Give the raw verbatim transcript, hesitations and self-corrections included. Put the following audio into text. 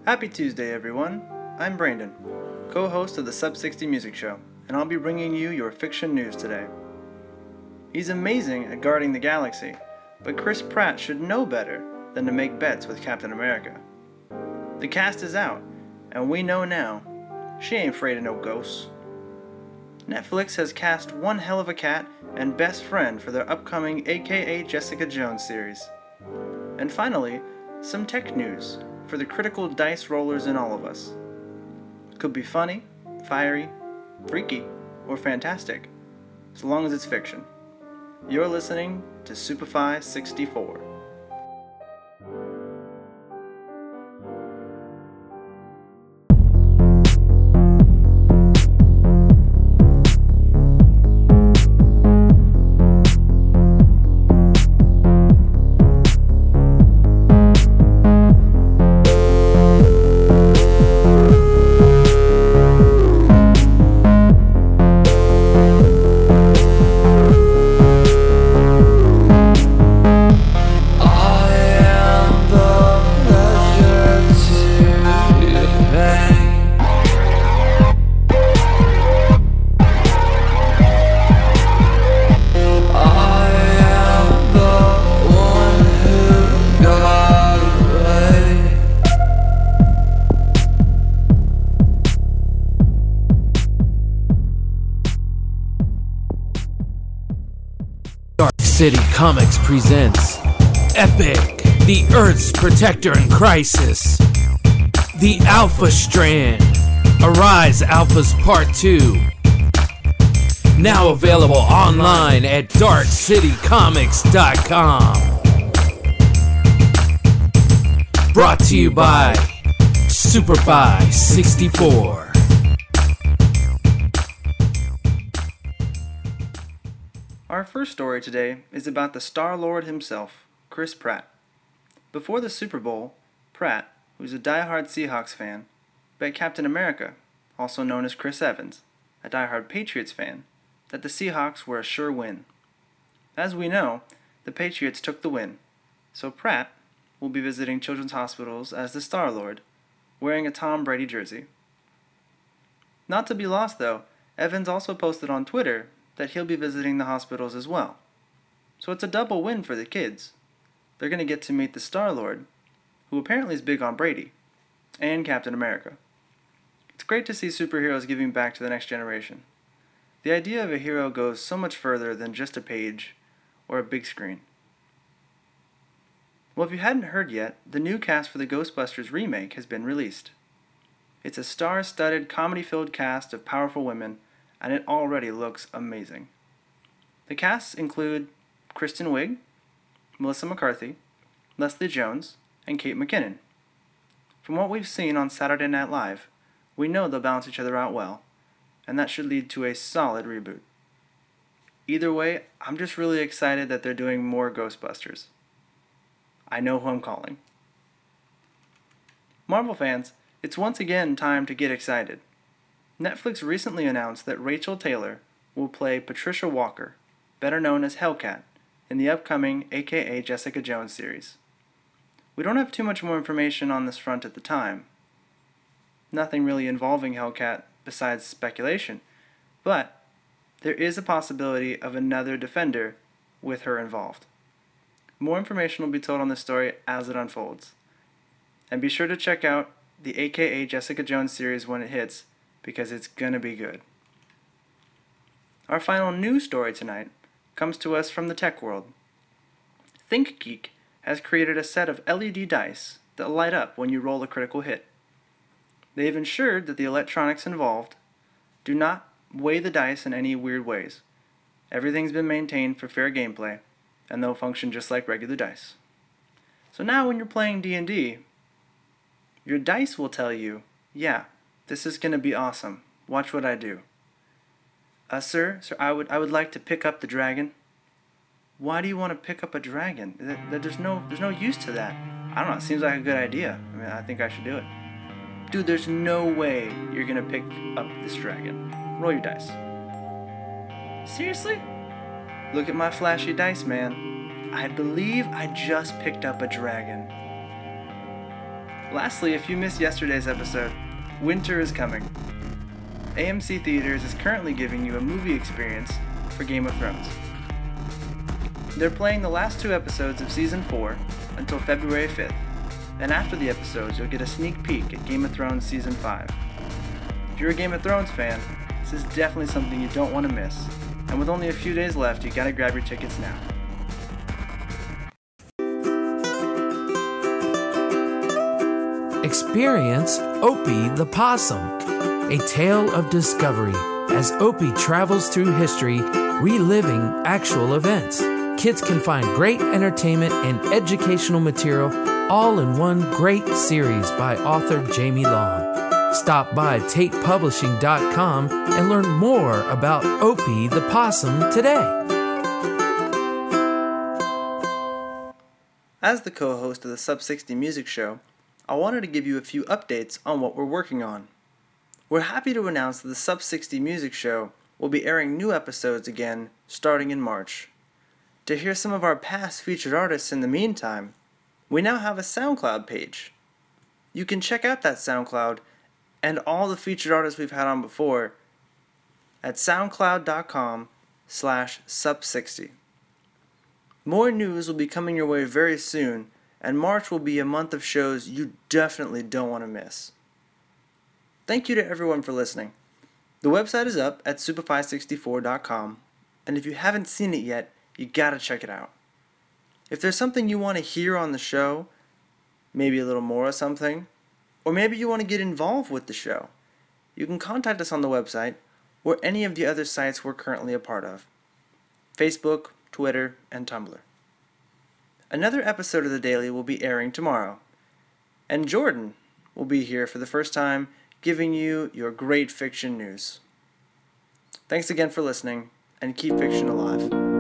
Happy Tuesday, everyone. I'm Brandon, co-host of the Sub sixty Music Show, and I'll be bringing you your fiction news today. He's amazing at guarding the galaxy, but Chris Pratt should know better than to make bets with Captain America. The cast is out, and we know now, she ain't afraid of no ghosts. Netflix has cast one hell of a cat and best friend for their upcoming A K A Jessica Jones series. And finally, some tech news for the critical dice rollers in all of us. Could be funny, fiery, freaky, or fantastic, so long as it's fiction. You're listening to Superfy sixty-four. City Comics presents Epic, the Earth's Protector in Crisis, The Alpha Strand, Arise Alphas Part two, now available online at dark city comics dot com. Brought to you by Superfy sixty-four. Our first story today is about the Star-Lord himself, Chris Pratt. Before the Super Bowl, Pratt, who's a die-hard Seahawks fan, bet Captain America, also known as Chris Evans, a die-hard Patriots fan, that the Seahawks were a sure win. As we know, the Patriots took the win, so Pratt will be visiting children's hospitals as the Star-Lord, wearing a Tom Brady jersey. Not to be lost, though, Evans also posted on Twitter that he'll be visiting the hospitals as well. So it's a double win for the kids. They're going to get to meet the Star-Lord, who apparently is big on Brady, and Captain America. It's great to see superheroes giving back to the next generation. The idea of a hero goes so much further than just a page or a big screen. Well, if you hadn't heard yet, the new cast for the Ghostbusters remake has been released. It's a star-studded, comedy-filled cast of powerful women, and it already looks amazing. The casts include Kristen Wiig, Melissa McCarthy, Leslie Jones, and Kate McKinnon. From what we've seen on Saturday Night Live, we know they'll balance each other out well, and that should lead to a solid reboot. Either way, I'm just really excited that they're doing more Ghostbusters. I know who I'm calling. Marvel fans, it's once again time to get excited. Netflix recently announced that Rachel Taylor will play Patricia Walker, better known as Hellcat, in the upcoming A K A Jessica Jones series. We don't have too much more information on this front at the time. Nothing really involving Hellcat besides speculation, but there is a possibility of another Defender with her involved. More information will be told on this story as it unfolds. And be sure to check out the A K A Jessica Jones series when it hits, because it's gonna be good. Our final news story tonight comes to us from the tech world. ThinkGeek has created a set of L E D dice that light up when you roll a critical hit. They have ensured that the electronics involved do not weigh the dice in any weird ways. Everything's been maintained for fair gameplay, and they'll function just like regular dice. So now when you're playing D and D, your dice will tell you, yeah, this is going to be awesome. Watch what I do. Uh, sir, sir, I would I would like to pick up the dragon. Why do you want to pick up a dragon? There's no there's no use to that. I don't know, it seems like a good idea. I mean, I think I should do it. Dude, there's no way you're going to pick up this dragon. Roll your dice. Seriously? Look at my flashy dice, man. I believe I just picked up a dragon. Lastly, if you missed yesterday's episode, winter is coming. A M C Theaters is currently giving you a movie experience for Game of Thrones. They're playing the last two episodes of Season four until February fifth, and after the episodes you'll get a sneak peek at Game of Thrones Season five. If you're a Game of Thrones fan, this is definitely something you don't want to miss, and with only a few days left, you gotta grab your tickets now. Experience Opie the Possum, a tale of discovery as Opie travels through history, reliving actual events. Kids can find great entertainment and educational material all in one great series by author Jamie Long. Stop by Tate Publishing dot com and learn more about Opie the Possum today. As the co-host of the Sub sixty Music Show, I wanted to give you a few updates on what we're working on. We're happy to announce that the Sub sixty Music Show will be airing new episodes again starting in March. To hear some of our past featured artists in the meantime, we now have a SoundCloud page. You can check out that SoundCloud and all the featured artists we've had on before at soundcloud dot com slash sub sixty. More news will be coming your way very soon, and March will be a month of shows you definitely don't want to miss. Thank you to everyone for listening. The website is up at superfly sixty-four dot com, and if you haven't seen it yet, you gotta check it out. If there's something you want to hear on the show, maybe a little more of something, or maybe you want to get involved with the show, you can contact us on the website or any of the other sites we're currently a part of: Facebook, Twitter, and Tumblr. Another episode of The Daily will be airing tomorrow, and Jordan will be here for the first time giving you your great fiction news. Thanks again for listening, and keep fiction alive.